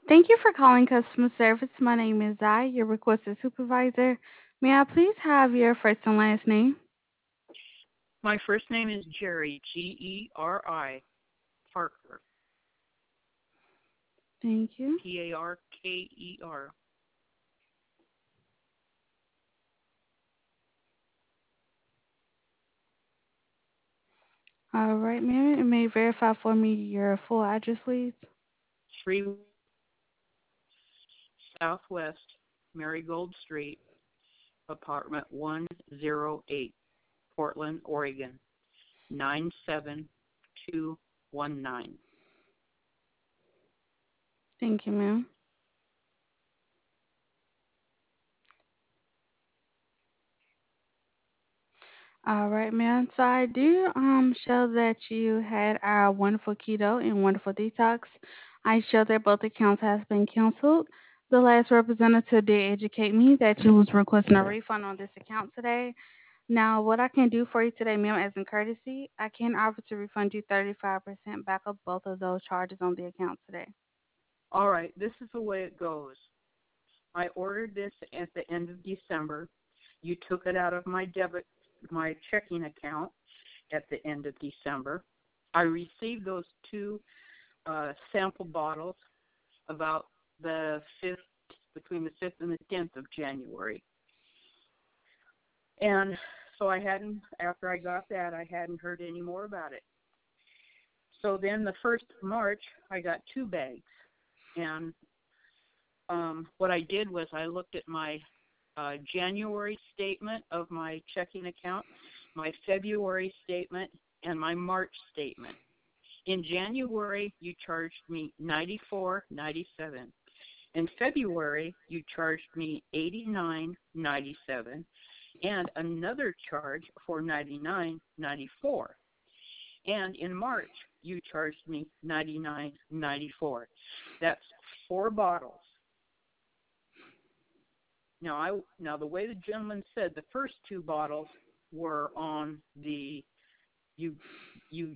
Thank you for calling customer service. My name is Zai, your requested supervisor. May I please have your first and last name? My first name is Jerry, Geri, Parker, Thank you. Parker. All right, ma'am. And may you verify for me your full address, please? 3 Southwest Marigold Street, apartment 108, Portland, Oregon, 97219. Thank you, ma'am. All right, ma'am. So I do show that you had our wonderful keto and wonderful detox. I show that both accounts has been canceled. The last representative did educate me that you was requesting a refund on this account today. Now, what I can do for you today, ma'am, as in courtesy, I can offer to refund you 35% back of both of those charges on the account today. All right, this is the way it goes. I ordered this at the end of December. You took it out of my checking account at the end of December. I received those two sample bottles about the 5th, between the 5th and the 10th of January. And so after I got that, I hadn't heard any more about it. So then the 1st of March, I got 2 bags. And what I did was I looked at my January statement of my checking account, my February statement, and my March statement. In January, you charged me $94.97. In February, you charged me $89.97, and another charge for $99.94. And in March, you charged me $99.94. That's 4 bottles. Now the way the gentleman said, the first 2 bottles were on the you you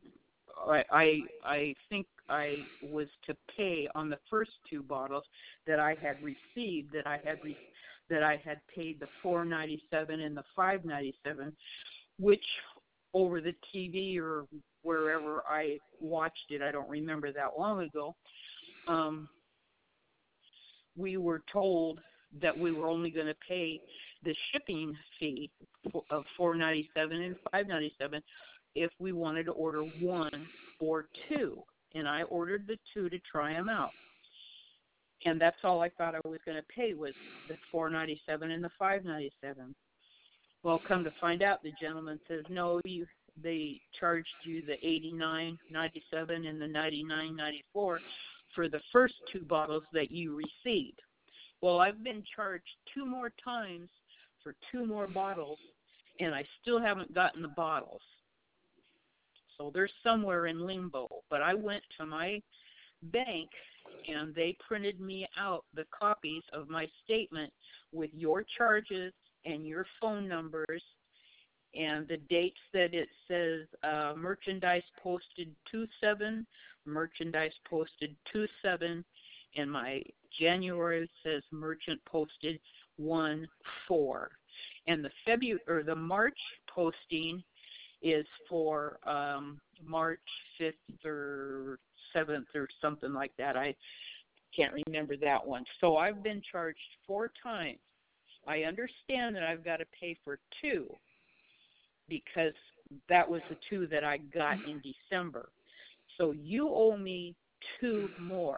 I think I was to pay on the first 2 bottles that I had received, that I had paid the $4.97 and the $5.97, which over the TV or wherever I watched it, I don't remember that long ago, um, we were told that we were only going to pay the shipping fee of $4.97 and $5.97 if we wanted to order 1 or 2. And I ordered the 2 to try them out. And that's all I thought I was going to pay was the $4.97 and the $5.97. Well, come to find out, the gentleman says, no, they charged you the $89.97 and the $99.94 for the first 2 bottles that you received. Well, I've been charged 2 more times for 2 more bottles, and I still haven't gotten the bottles. So they're somewhere in limbo. But I went to my bank, and they printed me out the copies of my statement with your charges and your phone numbers and the dates that it says merchandise posted 2/7, merchandise posted 2/7, and my January says merchant posted 1/4, and the March posting is for March 5th or 7th or something like that. I can't remember that one. So I've been charged 4 times. I understand that I've got to pay for 2 because that was the 2 that I got in December. So you owe me 2 more.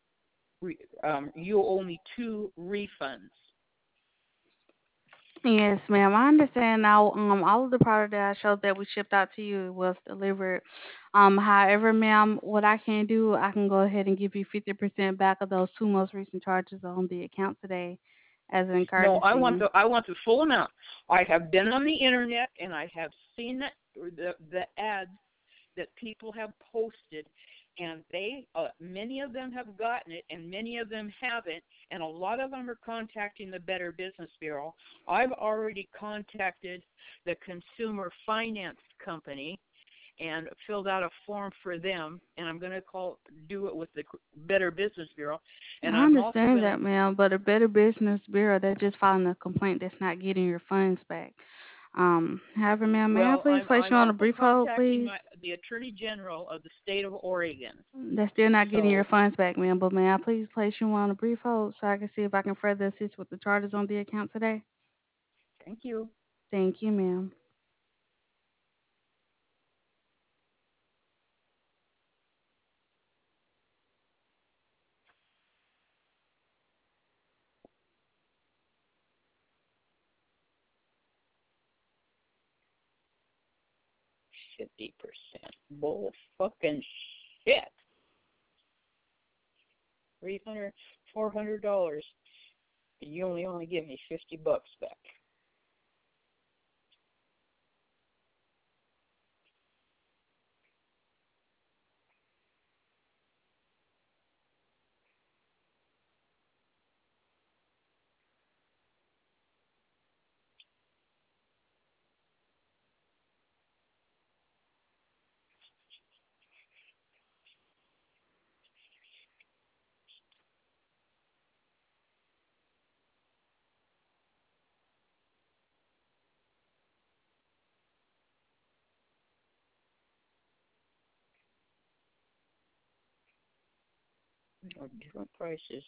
You owe me 2 refunds. Yes, ma'am. I understand now. All of the product that I showed that we shipped out to you was delivered. However, ma'am, what I can do, I can go ahead and give you 50% back of those two most recent charges on the account today, as an No, courtesy. I want the full amount. I have been on the internet and I have seen that the ads that people have posted, and many of them have gotten it and many of them haven't, and a lot of them are contacting the Better Business Bureau. I've already contacted the Consumer Finance Company, and filled out a form for them, and I'm going to do it with the Better Business Bureau, and I I'm also understand going to. that, ma'am, but a Better Business Bureau, they're just filing a complaint that's not getting your funds back. However, ma'am, may I Well, please place I'm you on a also brief hold, contacting please? the Attorney General of the state of Oregon. That's still not getting your So funds back, ma'am, but may I please place you on a brief hold so I can see if I can further assist with the charges on the account today? thank you. Thank you, ma'am. 50%. Bull fucking shit. 300, $400. You only give me $50 back. Different prices.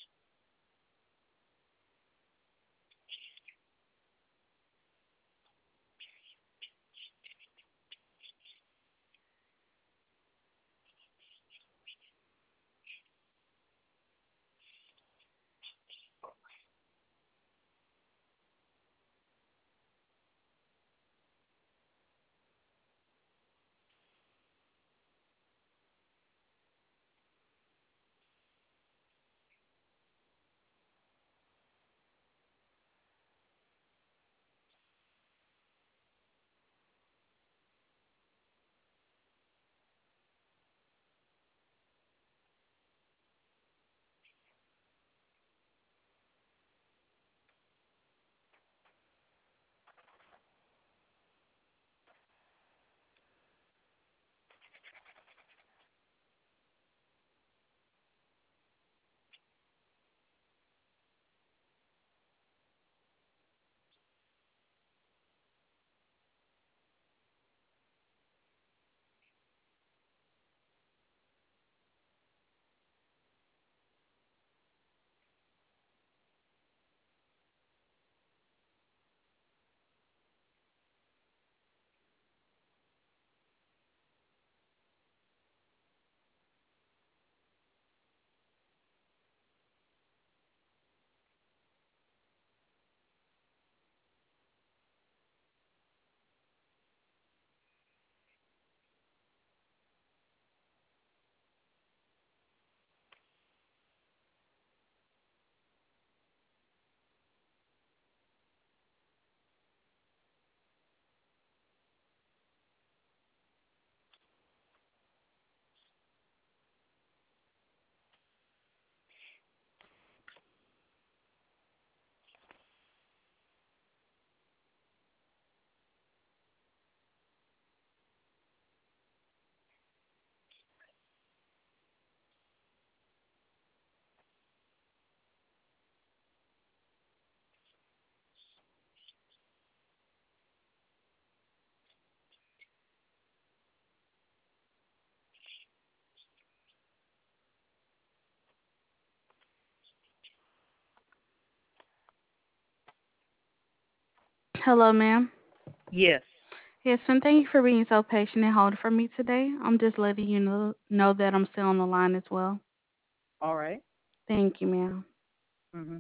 Hello, ma'am. Yes. Yes, and thank you for being so patient and holding for me today. I'm just letting you know that I'm still on the line as well. All right. Thank you, ma'am. Mm-hmm.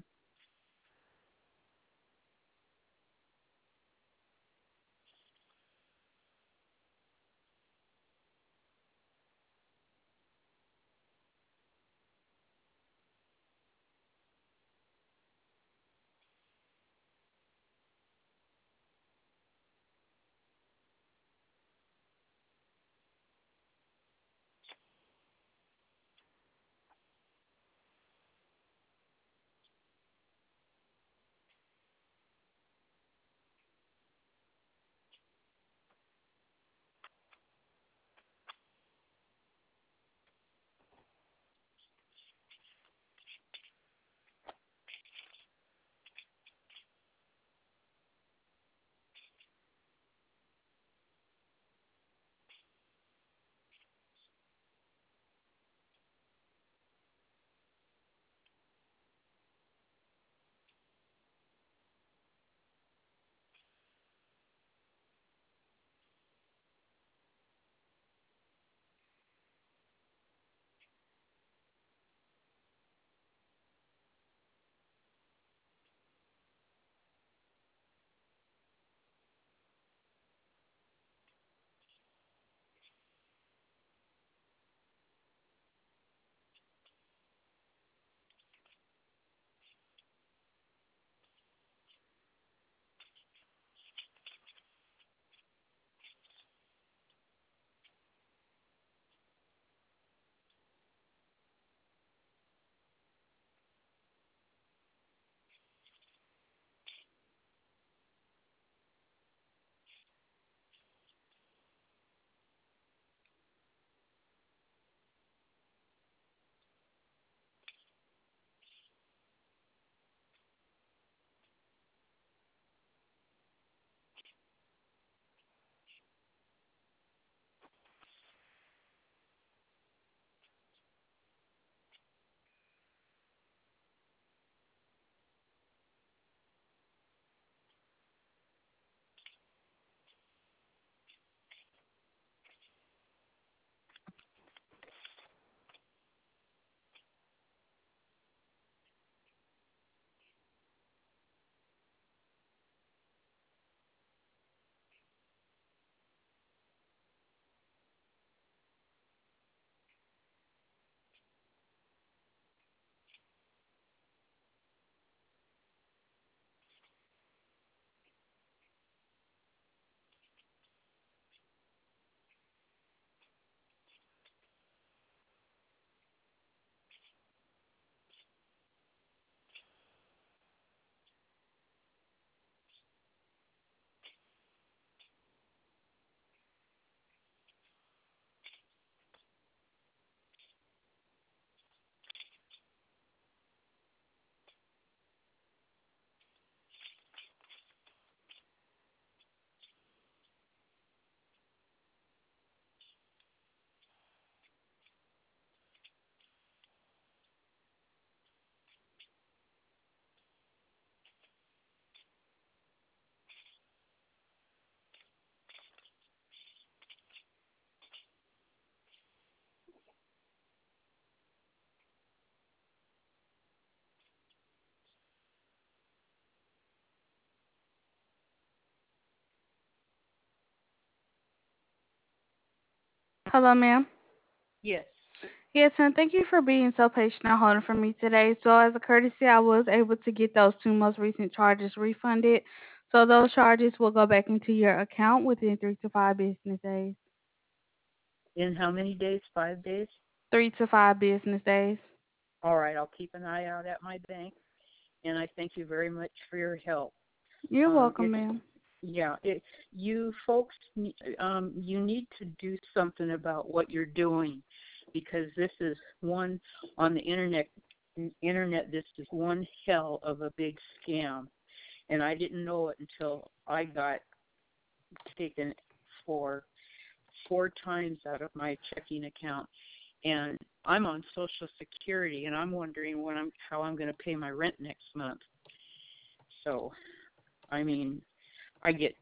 Hello, ma'am. Yes. Yes, and thank you for being so patient and holding for me today. So, as a courtesy, I was able to get those two most recent charges refunded. So, those charges will go back into your account within 3 to 5 business days. In how many days? 5 days? 3 to 5 business days. All right, I'll keep an eye out at my bank, and I thank you very much for your help. You're welcome, It's ma'am. yeah, you folks, you need to do something about what you're doing, because this is one on the internet. Internet, this is one hell of a big scam, and I didn't know it until I got taken for 4 times out of my checking account, and I'm on Social Security, and I'm wondering how I'm going to pay my rent next month. So, I mean, I get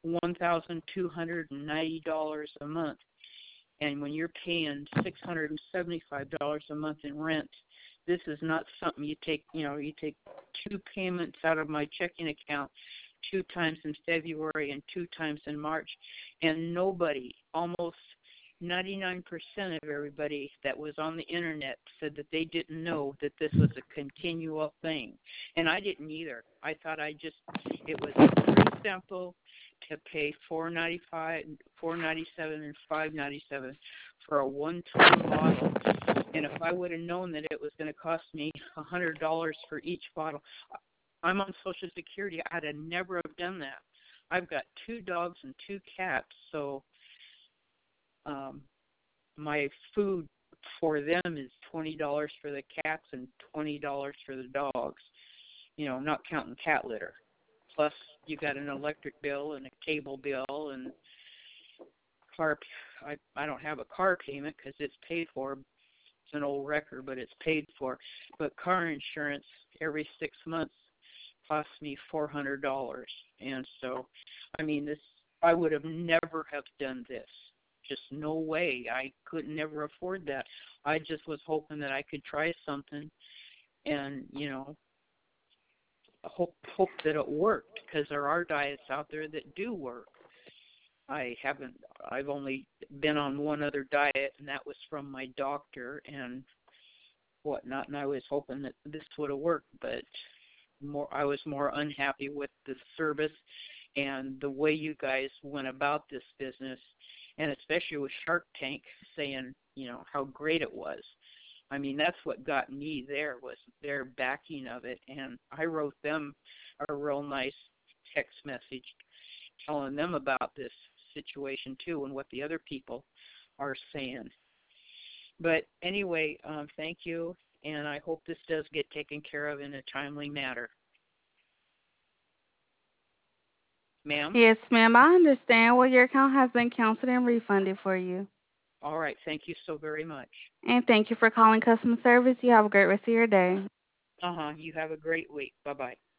$1,290 a month, and when you're paying $675 a month in rent, this is not something you take. You take 2 payments out of my checking account, 2 times in February and 2 times in March, and nobody, almost 99% of everybody that was on the internet said that they didn't know that this was a continual thing. And I didn't either. I thought it was pretty simple to pay 495, 497 and 597 for a one-time bottle. And if I would have known that it was going to cost me $100 for each bottle, I'm on Social Security. I'd have never have done that. I've got 2 dogs and 2 cats, so um, my food for them is $20 for the cats and $20 for the dogs. Not counting cat litter. Plus, you got an electric bill and a cable bill and car. I don't have a car payment because it's paid for. It's an old record, but it's paid for. But car insurance every 6 months costs me $400, and so, I mean, this I would have never have done this. Just no way. I could never afford that. I just was hoping that I could try something, and hope that it worked, because there are diets out there that do work. I haven't. I've only been on one other diet, and that was from my doctor and whatnot. And I was hoping that this would have worked, but I was more unhappy with the service and the way you guys went about this business, and especially with Shark Tank saying, how great it was. I mean, that's what got me there, was their backing of it, and I wrote them a real nice text message telling them about this situation too and what the other people are saying. But anyway, thank you, and I hope this does get taken care of in a timely manner. Ma'am? Yes, ma'am. I understand. Well, your account has been canceled and refunded for you. All right, thank you so very much. And thank you for calling customer service. You have a great rest of your day. You have a great week. Bye-bye.